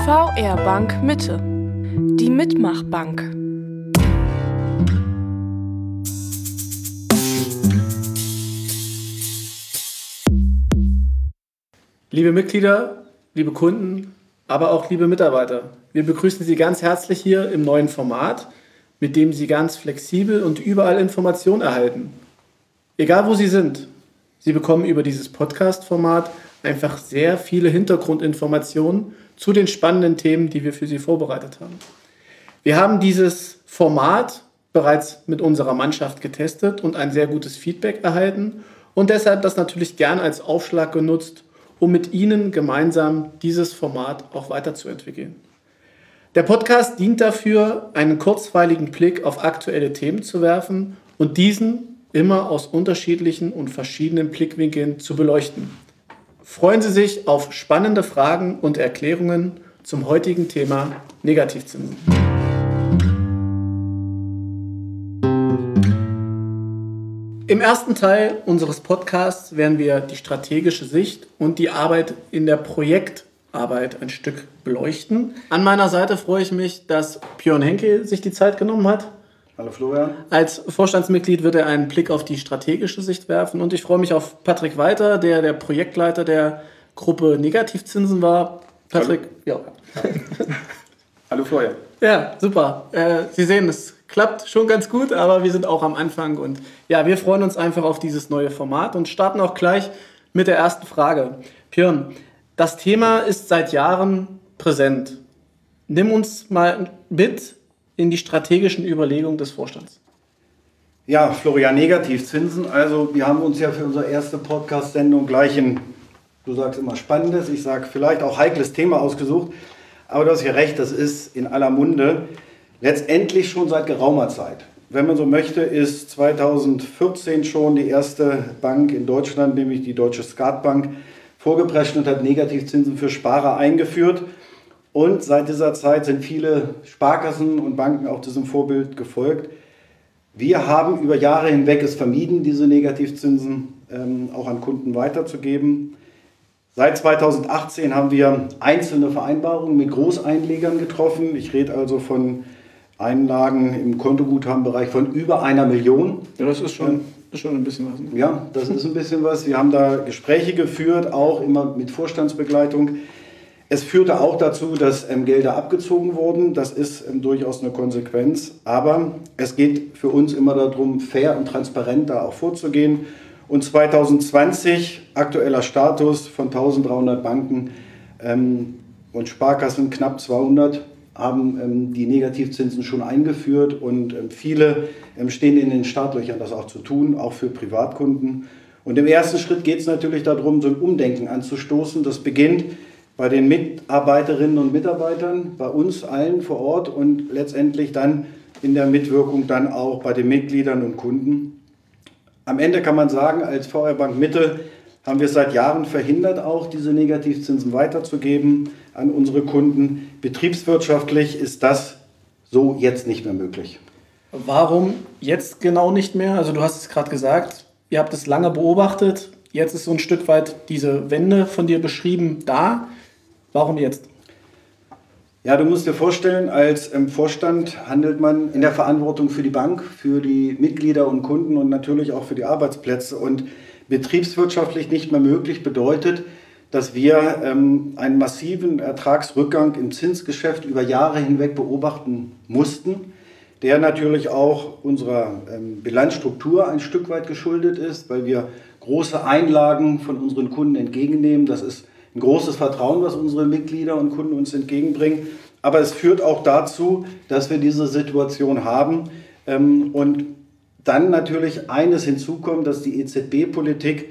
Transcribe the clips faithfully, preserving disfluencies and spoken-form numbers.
V R Bank Mitte, die Mitmachbank. Liebe Mitglieder, liebe Kunden, aber auch liebe Mitarbeiter, wir begrüßen Sie ganz herzlich hier im neuen Format, mit dem Sie ganz flexibel und überall Informationen erhalten. Egal wo Sie sind, Sie bekommen über dieses Podcast-Format einfach sehr viele Hintergrundinformationen zu den spannenden Themen, die wir für Sie vorbereitet haben. Wir haben dieses Format bereits mit unserer Mannschaft getestet und ein sehr gutes Feedback erhalten und deshalb das natürlich gern als Aufschlag genutzt, um mit Ihnen gemeinsam dieses Format auch weiterzuentwickeln. Der Podcast dient dafür, einen kurzweiligen Blick auf aktuelle Themen zu werfen und diesen immer aus unterschiedlichen und verschiedenen Blickwinkeln zu beleuchten. Freuen Sie sich auf spannende Fragen und Erklärungen zum heutigen Thema Negativzinsen. Im ersten Teil unseres Podcasts werden wir die strategische Sicht und die Arbeit in der Projektarbeit ein Stück beleuchten. An meiner Seite freue ich mich, dass Björn Henke sich die Zeit genommen hat. Hallo Florian. Als Vorstandsmitglied wird er einen Blick auf die strategische Sicht werfen und ich freue mich auf Patrick Weiter, der der Projektleiter der Gruppe Negativzinsen war. Patrick, Hallo. ja. Hallo Florian. Ja, super. Äh, Sie sehen, es klappt schon ganz gut, aber wir sind auch am Anfang und ja, wir freuen uns einfach auf dieses neue Format und starten auch gleich mit der ersten Frage. Björn, das Thema ist seit Jahren präsent. Nimm uns mal mit in die strategischen Überlegungen des Vorstands. Ja, Florian, Negativzinsen. Also wir haben uns ja für unsere erste Podcast-Sendung gleich ein, du sagst immer spannendes, ich sage vielleicht auch heikles Thema ausgesucht. Aber du hast ja recht, das ist in aller Munde. Letztendlich schon seit geraumer Zeit. Wenn man so möchte, ist zweitausendvierzehn schon die erste Bank in Deutschland, nämlich die Deutsche Skatbank, vorgeprescht und hat Negativzinsen für Sparer eingeführt. Und seit dieser Zeit sind viele Sparkassen und Banken auch diesem Vorbild gefolgt. Wir haben über Jahre hinweg es vermieden, diese Negativzinsen ähm, auch an Kunden weiterzugeben. Seit zweitausendachtzehn haben wir einzelne Vereinbarungen mit Großeinlegern getroffen. Ich rede also von Einlagen im Kontoguthabenbereich von über einer Million. Ja, das ist schon, ist schon ein bisschen was. Ne? Ja, das ist ein bisschen was. Wir haben da Gespräche geführt, auch immer mit Vorstandsbegleitung. Es führte auch dazu, dass ähm, Gelder abgezogen wurden. Das ist ähm, durchaus eine Konsequenz. Aber es geht für uns immer darum, fair und transparent da auch vorzugehen. Und zweitausendzwanzig, aktueller Status von eintausenddreihundert Banken ähm, und Sparkassen, knapp zweihundert, haben ähm, die Negativzinsen schon eingeführt. Und ähm, viele ähm, stehen in den Startlöchern, das auch zu tun, auch für Privatkunden. Und im ersten Schritt geht es natürlich darum, so ein Umdenken anzustoßen. Das beginnt bei den Mitarbeiterinnen und Mitarbeitern, bei uns allen vor Ort und letztendlich dann in der Mitwirkung dann auch bei den Mitgliedern und Kunden. Am Ende kann man sagen, als V R Bank Mitte haben wir es seit Jahren verhindert, auch diese Negativzinsen weiterzugeben an unsere Kunden. Betriebswirtschaftlich ist das so jetzt nicht mehr möglich. Warum jetzt genau nicht mehr? Also du hast es gerade gesagt, ihr habt es lange beobachtet, jetzt ist so ein Stück weit diese Wende von dir beschrieben da. Warum jetzt? Ja, du musst dir vorstellen, als ähm, Vorstand handelt man in der Verantwortung für die Bank, für die Mitglieder und Kunden und natürlich auch für die Arbeitsplätze. Und betriebswirtschaftlich nicht mehr möglich bedeutet, dass wir ähm, einen massiven Ertragsrückgang im Zinsgeschäft über Jahre hinweg beobachten mussten, der natürlich auch unserer ähm, Bilanzstruktur ein Stück weit geschuldet ist, weil wir große Einlagen von unseren Kunden entgegennehmen. Das ist ein großes Vertrauen, was unsere Mitglieder und Kunden uns entgegenbringen. Aber es führt auch dazu, dass wir diese Situation haben. Und dann natürlich eines hinzukommt, dass die E Z B-Politik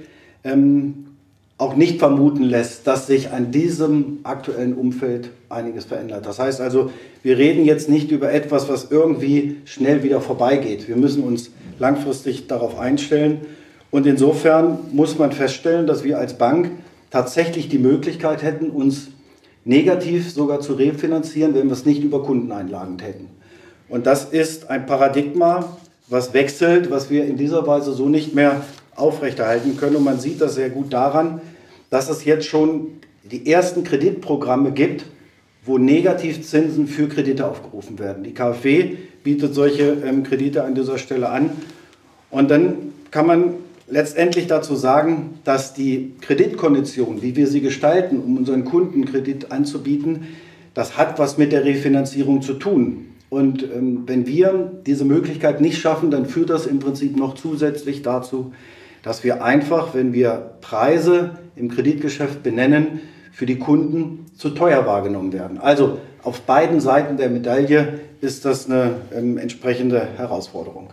auch nicht vermuten lässt, dass sich an diesem aktuellen Umfeld einiges verändert. Das heißt also, wir reden jetzt nicht über etwas, was irgendwie schnell wieder vorbeigeht. Wir müssen uns langfristig darauf einstellen. Und insofern muss man feststellen, dass wir als Bank tatsächlich die Möglichkeit hätten, uns negativ sogar zu refinanzieren, wenn wir es nicht über Kundeneinlagen täten. Und das ist ein Paradigma, was wechselt, was wir in dieser Weise so nicht mehr aufrechterhalten können. Und man sieht das sehr gut daran, dass es jetzt schon die ersten Kreditprogramme gibt, wo Negativzinsen für Kredite aufgerufen werden. Die KfW bietet solche ähm, Kredite an dieser Stelle an. Und dann kann man letztendlich dazu sagen, dass die Kreditkonditionen, wie wir sie gestalten, um unseren Kunden Kredit anzubieten, das hat was mit der Refinanzierung zu tun. Und ähm, wenn wir diese Möglichkeit nicht schaffen, dann führt das im Prinzip noch zusätzlich dazu, dass wir einfach, wenn wir Preise im Kreditgeschäft benennen, für die Kunden zu teuer wahrgenommen werden. Also auf beiden Seiten der Medaille ist das eine ähm, entsprechende Herausforderung.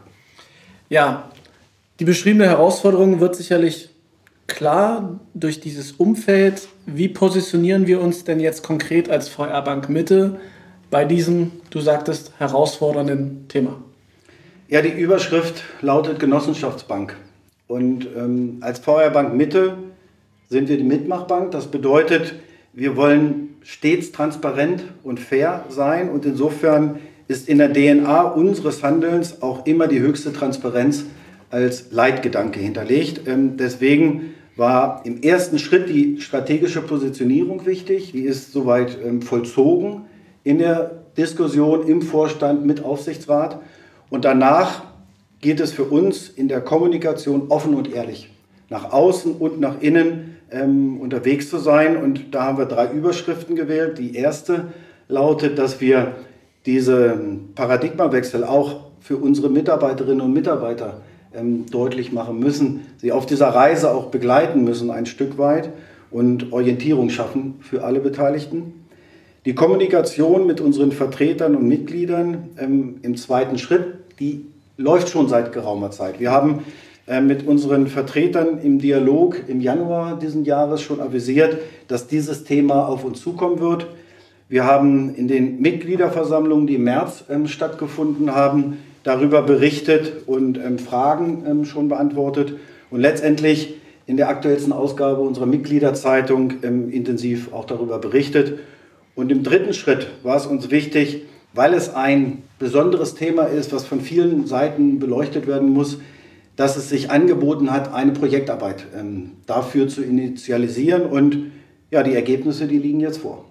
Ja, die beschriebene Herausforderung wird sicherlich klar durch dieses Umfeld. Wie positionieren wir uns denn jetzt konkret als V R Bank Mitte bei diesem, du sagtest, herausfordernden Thema? Ja, die Überschrift lautet Genossenschaftsbank. Und ähm, als V R Bank Mitte sind wir die Mitmachbank. Das bedeutet, wir wollen stets transparent und fair sein. Und insofern ist in der D N A unseres Handelns auch immer die höchste Transparenz als Leitgedanke hinterlegt. Ähm, deswegen war im ersten Schritt die strategische Positionierung wichtig. Die ist soweit ähm, vollzogen in der Diskussion im Vorstand mit Aufsichtsrat. Und danach geht es für uns in der Kommunikation offen und ehrlich nach außen und nach innen ähm, unterwegs zu sein. Und da haben wir drei Überschriften gewählt. Die erste lautet, dass wir diesen Paradigmawechsel auch für unsere Mitarbeiterinnen und Mitarbeiter ähm, deutlich machen müssen, sie auf dieser Reise auch begleiten müssen ein Stück weit und Orientierung schaffen für alle Beteiligten. Die Kommunikation mit unseren Vertretern und Mitgliedern ähm, im zweiten Schritt, die läuft schon seit geraumer Zeit. Wir haben äh, mit unseren Vertretern im Dialog im Januar diesen Jahres schon avisiert, dass dieses Thema auf uns zukommen wird. Wir haben in den Mitgliederversammlungen, die im März ähm, stattgefunden haben, darüber berichtet und ähm, Fragen ähm, schon beantwortet und letztendlich in der aktuellsten Ausgabe unserer Mitgliederzeitung ähm, intensiv auch darüber berichtet. Und im dritten Schritt war es uns wichtig, weil es ein besonderes Thema ist, was von vielen Seiten beleuchtet werden muss, dass es sich angeboten hat, eine Projektarbeit ähm, dafür zu initialisieren. Und ja, die Ergebnisse, die liegen jetzt vor.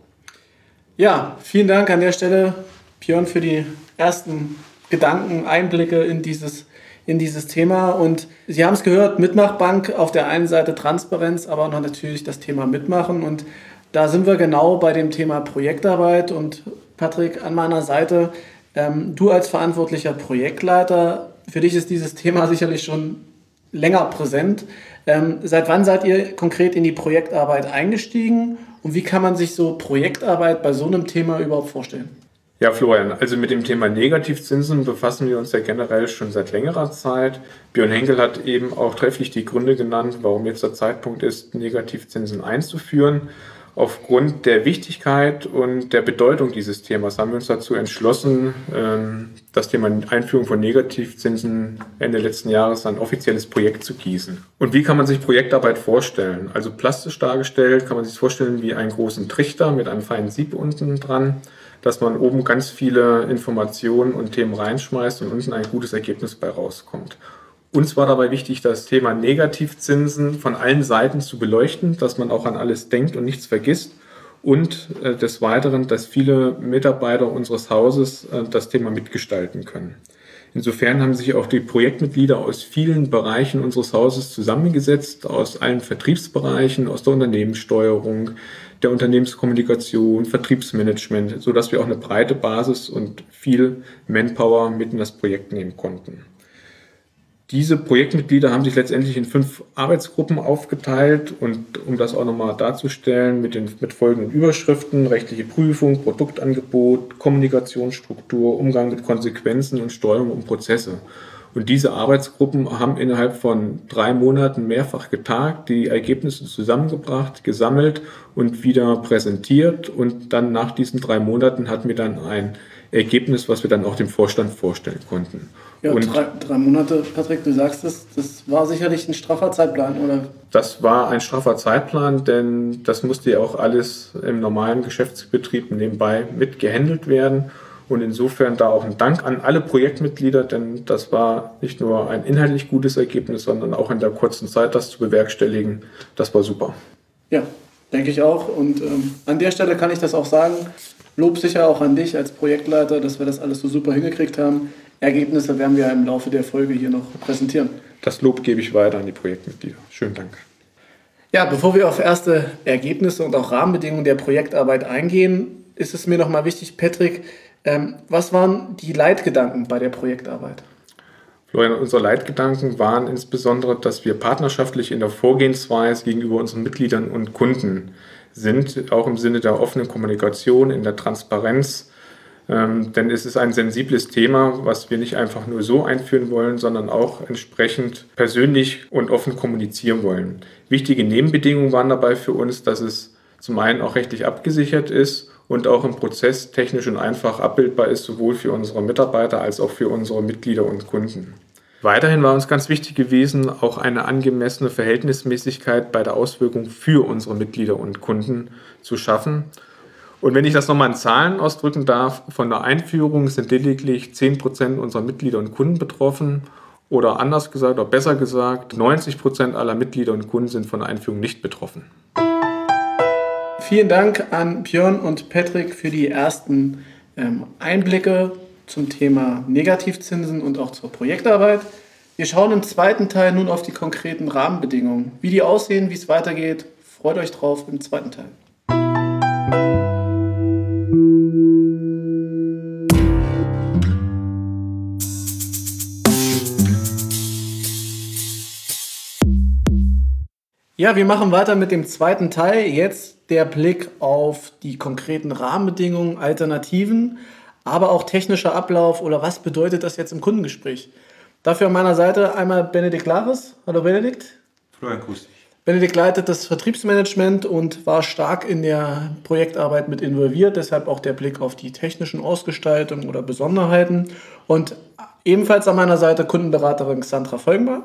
Ja, vielen Dank an der Stelle, Björn, für die ersten Gedanken, Einblicke in dieses, in dieses Thema. Und Sie haben es gehört, Mitmachbank, auf der einen Seite Transparenz, aber auch natürlich das Thema Mitmachen. Und da sind wir genau bei dem Thema Projektarbeit. Und Patrick, an meiner Seite, ähm, du als verantwortlicher Projektleiter, für dich ist dieses Thema sicherlich schon länger präsent. Ähm, seit wann seid ihr konkret in die Projektarbeit eingestiegen und wie kann man sich so Projektarbeit bei so einem Thema überhaupt vorstellen? Ja, Florian, also mit dem Thema Negativzinsen befassen wir uns ja generell schon seit längerer Zeit. Björn Henkel hat eben auch trefflich die Gründe genannt, warum jetzt der Zeitpunkt ist, Negativzinsen einzuführen. Aufgrund der Wichtigkeit und der Bedeutung dieses Themas haben wir uns dazu entschlossen, das Thema Einführung von Negativzinsen Ende letzten Jahres ein offizielles Projekt zu gießen. Und wie kann man sich Projektarbeit vorstellen? Also plastisch dargestellt kann man sich vorstellen wie einen großen Trichter mit einem feinen Sieb unten dran, dass man oben ganz viele Informationen und Themen reinschmeißt und unten ein gutes Ergebnis bei rauskommt. Uns war dabei wichtig, das Thema Negativzinsen von allen Seiten zu beleuchten, dass man auch an alles denkt und nichts vergisst und äh, des Weiteren, dass viele Mitarbeiter unseres Hauses äh, das Thema mitgestalten können. Insofern haben sich auch die Projektmitglieder aus vielen Bereichen unseres Hauses zusammengesetzt, aus allen Vertriebsbereichen, aus der Unternehmenssteuerung, der Unternehmenskommunikation, Vertriebsmanagement, sodass wir auch eine breite Basis und viel Manpower mit in das Projekt nehmen konnten. Diese Projektmitglieder haben sich letztendlich in fünf Arbeitsgruppen aufgeteilt und um das auch nochmal darzustellen, mit den mit folgenden Überschriften: rechtliche Prüfung, Produktangebot, Kommunikationsstruktur, Umgang mit Konsequenzen und Steuerung und Prozesse. Und diese Arbeitsgruppen haben innerhalb von drei Monaten mehrfach getagt, die Ergebnisse zusammengebracht, gesammelt und wieder präsentiert. Und dann nach diesen drei Monaten hatten wir dann ein Ergebnis, was wir dann auch dem Vorstand vorstellen konnten. Ja, und drei, drei Monate, Patrick, du sagst es, das war sicherlich ein straffer Zeitplan, oder? Das war ein straffer Zeitplan, denn das musste ja auch alles im normalen Geschäftsbetrieb nebenbei mit gehandelt werden. Und insofern da auch ein Dank an alle Projektmitglieder, denn das war nicht nur ein inhaltlich gutes Ergebnis, sondern auch in der kurzen Zeit das zu bewerkstelligen. Das war super. Ja, denke ich auch. Und ähm, an der Stelle kann ich das auch sagen. Lob sicher auch an dich als Projektleiter, dass wir das alles so super hingekriegt haben. Ergebnisse werden wir im Laufe der Folge hier noch präsentieren. Das Lob gebe ich weiter an die Projektmitglieder. Schönen Dank. Ja, bevor wir auf erste Ergebnisse und auch Rahmenbedingungen der Projektarbeit eingehen, ist es mir nochmal wichtig, Patrick, ähm, was waren die Leitgedanken bei der Projektarbeit? Florian, unsere Leitgedanken waren insbesondere, dass wir partnerschaftlich in der Vorgehensweise gegenüber unseren Mitgliedern und Kunden sind, auch im Sinne der offenen Kommunikation, in der Transparenz. Ähm, denn es ist ein sensibles Thema, was wir nicht einfach nur so einführen wollen, sondern auch entsprechend persönlich und offen kommunizieren wollen. Wichtige Nebenbedingungen waren dabei für uns, dass es zum einen auch rechtlich abgesichert ist und auch im Prozess technisch und einfach abbildbar ist, sowohl für unsere Mitarbeiter als auch für unsere Mitglieder und Kunden. Weiterhin war uns ganz wichtig gewesen, auch eine angemessene Verhältnismäßigkeit bei der Auswirkung für unsere Mitglieder und Kunden zu schaffen. Und wenn ich das nochmal in Zahlen ausdrücken darf, von der Einführung sind lediglich zehn Prozent unserer Mitglieder und Kunden betroffen oder anders gesagt oder besser gesagt, neunzig Prozent aller Mitglieder und Kunden sind von der Einführung nicht betroffen. Vielen Dank an Björn und Patrick für die ersten ähm, Einblicke zum Thema Negativzinsen und auch zur Projektarbeit. Wir schauen im zweiten Teil nun auf die konkreten Rahmenbedingungen. Wie die aussehen, wie es weitergeht, freut euch drauf im zweiten Teil. Ja, wir machen weiter mit dem zweiten Teil. Jetzt der Blick auf die konkreten Rahmenbedingungen, Alternativen, aber auch technischer Ablauf oder was bedeutet das jetzt im Kundengespräch. Dafür an meiner Seite einmal Benedikt Lares. Hallo Benedikt. Florian, grüß dich. Benedikt leitet das Vertriebsmanagement und war stark in der Projektarbeit mit involviert, deshalb auch der Blick auf die technischen Ausgestaltungen oder Besonderheiten. Und ebenfalls an meiner Seite Kundenberaterin Xandra Folgenbar.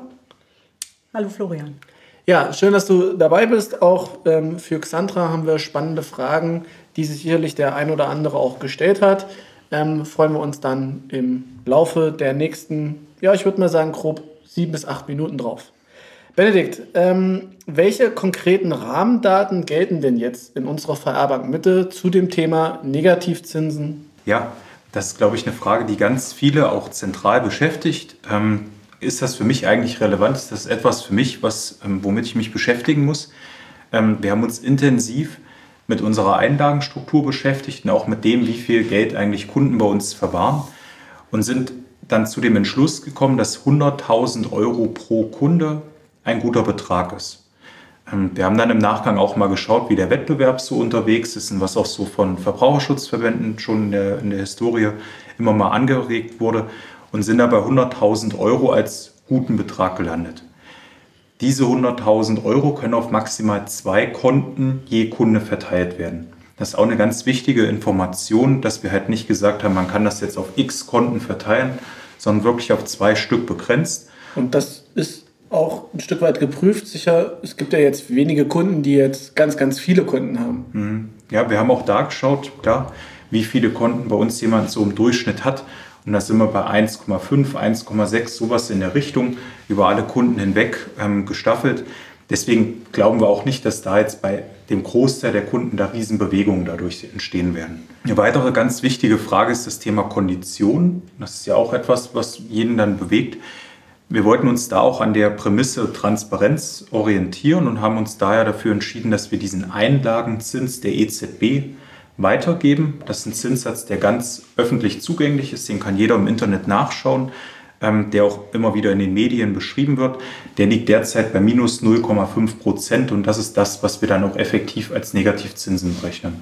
Hallo Florian. Ja, schön, dass du dabei bist. Auch ähm, für Xandra haben wir spannende Fragen, die sich sicherlich der ein oder andere auch gestellt hat. Ähm, freuen wir uns dann im Laufe der nächsten, ja, ich würde mal sagen, grob sieben bis acht Minuten drauf. Benedikt, ähm, welche konkreten Rahmendaten gelten denn jetzt in unserer V R-Bank Mitte zu dem Thema Negativzinsen? Ja, das ist, glaube ich, eine Frage, die ganz viele auch zentral beschäftigt. Ähm, ist das für mich eigentlich relevant? Ist das etwas für mich, was, ähm, womit ich mich beschäftigen muss? Ähm, wir haben uns intensiv mit unserer Einlagenstruktur beschäftigt und auch mit dem, wie viel Geld eigentlich Kunden bei uns verwahren und sind dann zu dem Entschluss gekommen, dass hunderttausend Euro pro Kunde ein guter Betrag ist. Wir haben dann im Nachgang auch mal geschaut, wie der Wettbewerb so unterwegs ist und was auch so von Verbraucherschutzverbänden schon in der, in der Historie immer mal angeregt wurde und sind da bei hunderttausend Euro als guten Betrag gelandet. Diese hunderttausend Euro können auf maximal zwei Konten je Kunde verteilt werden. Das ist auch eine ganz wichtige Information, dass wir halt nicht gesagt haben, man kann das jetzt auf x Konten verteilen, sondern wirklich auf zwei Stück begrenzt. Und das ist auch ein Stück weit geprüft. Sicher, es gibt ja jetzt wenige Kunden, die jetzt ganz, ganz viele Kunden haben. Ja, wir haben auch da geschaut, klar, wie viele Konten bei uns jemand so im Durchschnitt hat. Und da sind wir bei eins Komma fünf, eins Komma sechs, sowas in der Richtung, über alle Kunden hinweg ähm, gestaffelt. Deswegen glauben wir auch nicht, dass da jetzt bei dem Großteil der Kunden da Riesenbewegungen dadurch entstehen werden. Eine weitere ganz wichtige Frage ist das Thema Kondition. Das ist ja auch etwas, was jeden dann bewegt. Wir wollten uns da auch an der Prämisse Transparenz orientieren und haben uns daher dafür entschieden, dass wir diesen Einlagenzins der E Z B weitergeben. Das ist ein Zinssatz, der ganz öffentlich zugänglich ist, den kann jeder im Internet nachschauen, ähm, der auch immer wieder in den Medien beschrieben wird. Der liegt derzeit bei minus null Komma fünf Prozent und das ist das, was wir dann auch effektiv als Negativzinsen berechnen.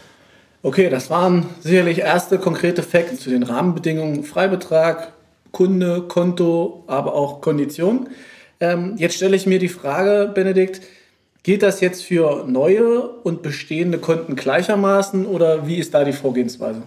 Okay, das waren sicherlich erste konkrete Facts zu den Rahmenbedingungen, Freibetrag, Kunde, Konto, aber auch Kondition. Ähm, jetzt stelle ich mir die Frage, Benedikt, gilt das jetzt für neue und bestehende Konten gleichermaßen oder wie ist da die Vorgehensweise?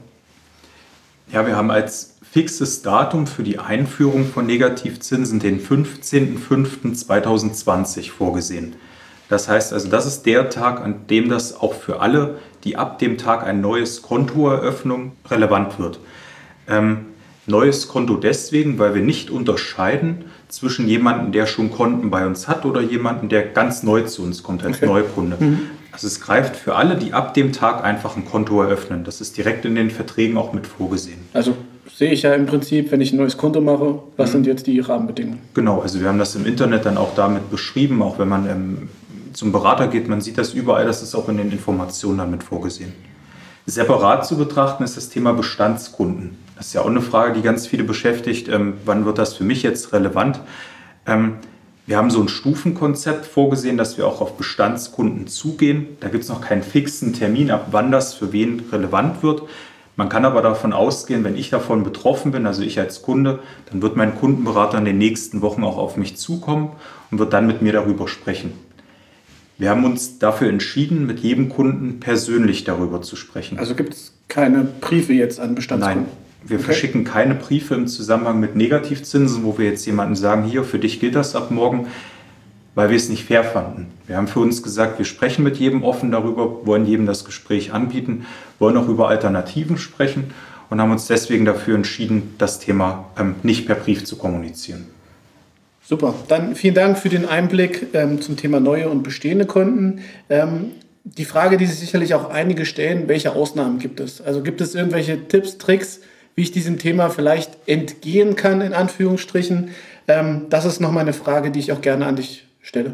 Ja, wir haben als fixes Datum für die Einführung von Negativzinsen den fünfzehnten fünften zweitausendzwanzig vorgesehen. Das heißt also, das ist der Tag, an dem das auch für alle, die ab dem Tag ein neues Konto eröffnen, relevant wird. Ähm, Neues Konto deswegen, weil wir nicht unterscheiden zwischen jemandem, der schon Konten bei uns hat oder jemandem, der ganz neu zu uns kommt als okay. Neukunde. Mhm. Also es greift für alle, die ab dem Tag einfach ein Konto eröffnen. Das ist direkt in den Verträgen auch mit vorgesehen. Also sehe ich ja im Prinzip, wenn ich ein neues Konto mache, was mhm. sind jetzt die Rahmenbedingungen? Genau, also wir haben das im Internet dann auch damit beschrieben, auch wenn man ähm, zum Berater geht, man sieht das überall, das ist auch in den Informationen dann mit vorgesehen. Separat zu betrachten ist das Thema Bestandskunden. Das ist ja auch eine Frage, die ganz viele beschäftigt. Ähm, wann wird das für mich jetzt relevant? Ähm, wir haben so ein Stufenkonzept vorgesehen, dass wir auch auf Bestandskunden zugehen. Da gibt es noch keinen fixen Termin, ab wann das für wen relevant wird. Man kann aber davon ausgehen, wenn ich davon betroffen bin, also ich als Kunde, dann wird mein Kundenberater in den nächsten Wochen auch auf mich zukommen und wird dann mit mir darüber sprechen. Wir haben uns dafür entschieden, mit jedem Kunden persönlich darüber zu sprechen. Also gibt es keine Briefe jetzt an Bestandskunden? Nein, wir okay. verschicken keine Briefe im Zusammenhang mit Negativzinsen, wo wir jetzt jemandem sagen, hier, für dich gilt das ab morgen, weil wir es nicht fair fanden. Wir haben für uns gesagt, wir sprechen mit jedem offen darüber, wollen jedem das Gespräch anbieten, wollen auch über Alternativen sprechen und haben uns deswegen dafür entschieden, das Thema ähm, nicht per Brief zu kommunizieren. Super, dann vielen Dank für den Einblick ähm, zum Thema neue und bestehende Konten. Ähm, die Frage, die sich sicherlich auch einige stellen, welche Ausnahmen gibt es? Also gibt es irgendwelche Tipps, Tricks, wie ich diesem Thema vielleicht entgehen kann, in Anführungsstrichen? Ähm, das ist nochmal eine Frage, die ich auch gerne an dich stelle.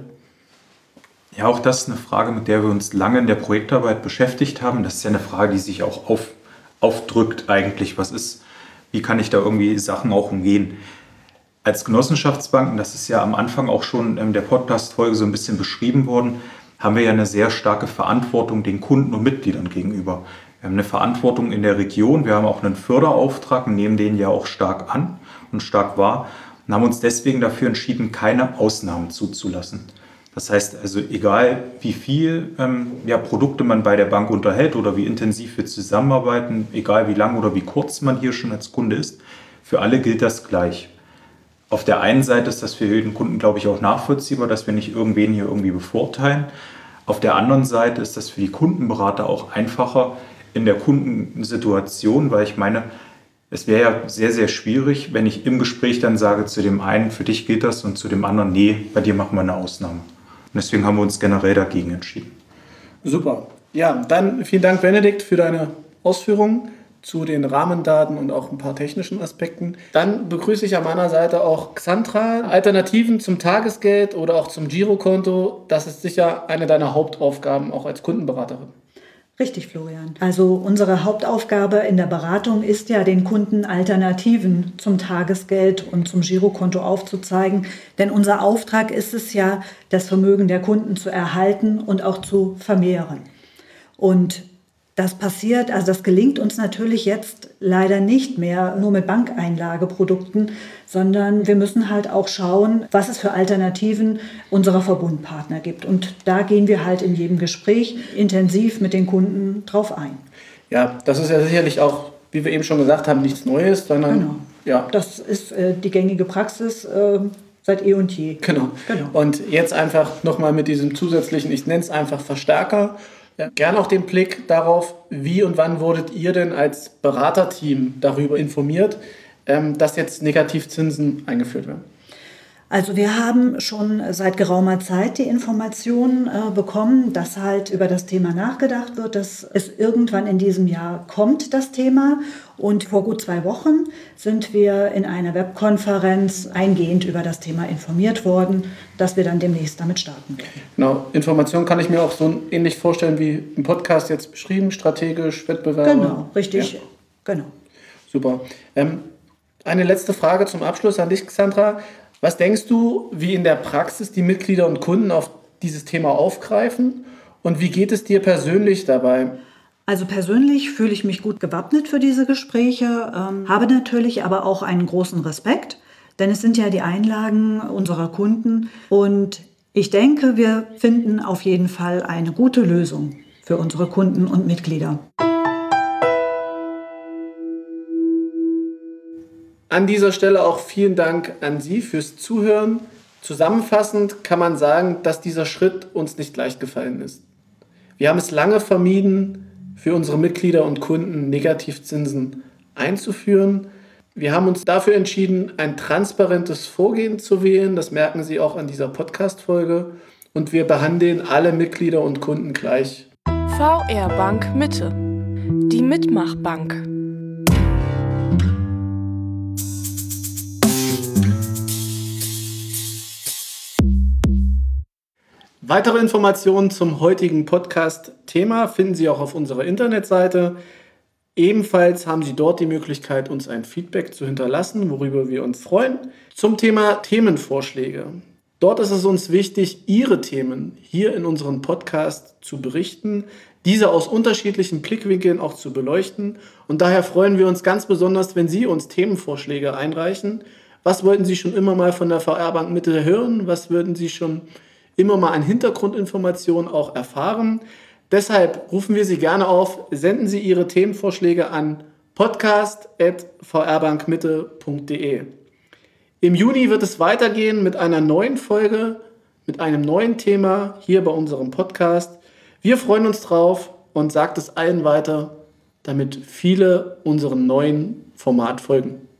Ja, auch das ist eine Frage, mit der wir uns lange in der Projektarbeit beschäftigt haben. Das ist ja eine Frage, die sich auch auf, aufdrückt eigentlich. Was ist, wie kann ich da irgendwie Sachen auch umgehen? Als Genossenschaftsbanken, das ist ja am Anfang auch schon in der Podcast-Folge so ein bisschen beschrieben worden, haben wir ja eine sehr starke Verantwortung den Kunden und Mitgliedern gegenüber. Wir haben eine Verantwortung in der Region, wir haben auch einen Förderauftrag, nehmen den ja auch stark an und stark wahr und haben uns deswegen dafür entschieden, keine Ausnahmen zuzulassen. Das heißt also, egal wie viel ähm, ja, Produkte man bei der Bank unterhält oder wie intensiv wir zusammenarbeiten, egal wie lang oder wie kurz man hier schon als Kunde ist, für alle gilt das gleich. Auf der einen Seite ist das für jeden Kunden, glaube ich, auch nachvollziehbar, dass wir nicht irgendwen hier irgendwie bevorteilen. Auf der anderen Seite ist das für die Kundenberater auch einfacher in der Kundensituation, weil ich meine, es wäre ja sehr, sehr schwierig, wenn ich im Gespräch dann sage zu dem einen, für dich gilt das und zu dem anderen, nee, bei dir machen wir eine Ausnahme. Und deswegen haben wir uns generell dagegen entschieden. Super. Ja, dann vielen Dank, Benedikt, für deine Ausführungen zu den Rahmendaten und auch ein paar technischen Aspekten. Dann begrüße ich an meiner Seite auch Xandra. Alternativen zum Tagesgeld oder auch zum Girokonto, das ist sicher eine deiner Hauptaufgaben auch als Kundenberaterin. Richtig, Florian. Also unsere Hauptaufgabe in der Beratung ist ja, den Kunden Alternativen zum Tagesgeld und zum Girokonto aufzuzeigen. Denn unser Auftrag ist es ja, das Vermögen der Kunden zu erhalten und auch zu vermehren. Und das passiert, also das gelingt uns natürlich jetzt leider nicht mehr nur mit Bankeinlageprodukten, sondern wir müssen halt auch schauen, was es für Alternativen unserer Verbundpartner gibt. Und da gehen wir halt in jedem Gespräch intensiv mit den Kunden drauf ein. Ja, das ist ja sicherlich auch, wie wir eben schon gesagt haben, nichts Neues, sondern genau. Ja. Das ist äh, die gängige Praxis äh, seit eh und je. Genau. genau. Und jetzt einfach nochmal mit diesem zusätzlichen, ich nenne es einfach Verstärker. Ja, gern auch den Blick darauf, wie und wann wurdet ihr denn als Beraterteam darüber informiert, ähm, dass jetzt Negativzinsen eingeführt werden? Also wir haben schon seit geraumer Zeit die Information äh, bekommen, dass halt über das Thema nachgedacht wird, dass es irgendwann in diesem Jahr kommt, das Thema. Und vor gut zwei Wochen sind wir in einer Webkonferenz eingehend über das Thema informiert worden, dass wir dann demnächst damit starten werden. Genau, Information kann ich mir auch so ähnlich vorstellen wie im Podcast jetzt beschrieben, strategisch, Wettbewerb. Genau, richtig, ja. Genau. Super. Ähm, eine letzte Frage zum Abschluss an dich, Xandra. Was denkst du, wie in der Praxis die Mitglieder und Kunden auf dieses Thema aufgreifen und wie geht es dir persönlich dabei? Also persönlich fühle ich mich gut gewappnet für diese Gespräche, ähm, habe natürlich aber auch einen großen Respekt, denn es sind ja die Einlagen unserer Kunden und ich denke, wir finden auf jeden Fall eine gute Lösung für unsere Kunden und Mitglieder. An dieser Stelle auch vielen Dank an Sie fürs Zuhören. Zusammenfassend kann man sagen, dass dieser Schritt uns nicht leicht gefallen ist. Wir haben es lange vermieden, für unsere Mitglieder und Kunden Negativzinsen einzuführen. Wir haben uns dafür entschieden, ein transparentes Vorgehen zu wählen. Das merken Sie auch an dieser Podcast-Folge. und wir behandeln alle Mitglieder und Kunden gleich. V R Bank Mitte. Die Mitmachbank. Weitere Informationen zum heutigen Podcast-Thema finden Sie auch auf unserer Internetseite. Ebenfalls haben Sie dort die Möglichkeit, uns ein Feedback zu hinterlassen, worüber wir uns freuen. Zum Thema Themenvorschläge. Dort ist es uns wichtig, Ihre Themen hier in unserem Podcast zu berichten, diese aus unterschiedlichen Blickwinkeln auch zu beleuchten. Und daher freuen wir uns ganz besonders, wenn Sie uns Themenvorschläge einreichen. Was wollten Sie schon immer mal von der V R Bank Mitte hören? Was würden Sie schon immer mal an Hintergrundinformationen auch erfahren? Deshalb rufen wir Sie gerne auf, senden Sie Ihre Themenvorschläge an podcast at v r bank mitte punkt d e. Im Juni wird es weitergehen mit einer neuen Folge, mit einem neuen Thema hier bei unserem Podcast. Wir freuen uns drauf und sagt es allen weiter, damit viele unserem neuen Format folgen.